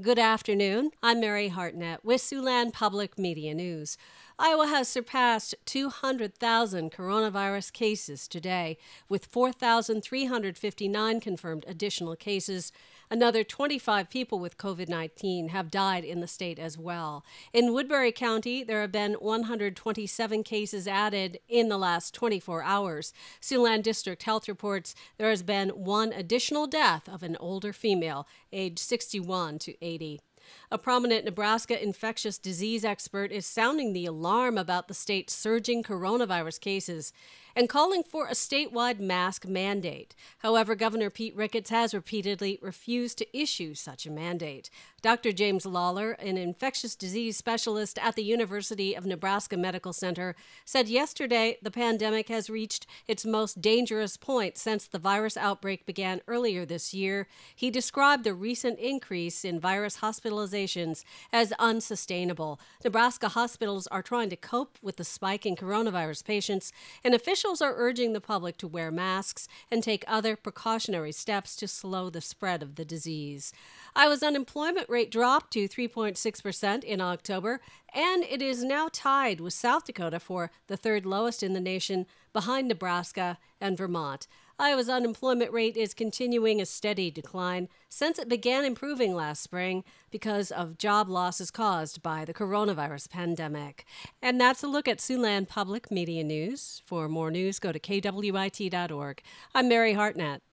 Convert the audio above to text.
Good afternoon. I'm Mary Hartnett with Siouxland Public Media News. Iowa has surpassed 200,000 coronavirus cases today, with 4,359 confirmed additional cases. Another 25 people with COVID-19 have died in the state as well. In Woodbury County, there have been 127 cases added in the last 24 hours. Siouxland District Health reports there has been one additional death of an older female, aged 61 to 80. A prominent Nebraska infectious disease expert is sounding the alarm about the state's surging coronavirus cases and calling for a statewide mask mandate. However, Governor Pete Ricketts has repeatedly refused to issue such a mandate. Dr. James Lawler, an infectious disease specialist at the University of Nebraska Medical Center, said yesterday the pandemic has reached its most dangerous point since the virus outbreak began earlier this year. He described the recent increase in virus hospitalizations as unsustainable. Nebraska hospitals are trying to cope with the spike in coronavirus patients, and officials are urging the public to wear masks and take other precautionary steps to slow the spread of the disease. Iowa's unemployment rate dropped to 3.6% in October, and it is now tied with South Dakota for the third lowest in the nation, behind Nebraska and Vermont. Iowa's unemployment rate is continuing a steady decline since it began improving last spring because of job losses caused by the coronavirus pandemic. And that's a look at Siouxland Public Media News. For more news, go to kwit.org. I'm Mary Hartnett.